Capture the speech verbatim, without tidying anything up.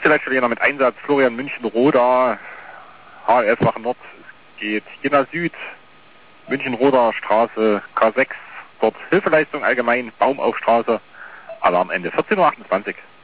Dienstleistungsverleger mit Einsatz Florian München-Roda, H L F Wache Nord. Es geht Jena Süd, München-Roda Straße K sechs, dort Hilfeleistung allgemein, Baumaufstraße, Alarmende vierzehn Uhr achtundzwanzig.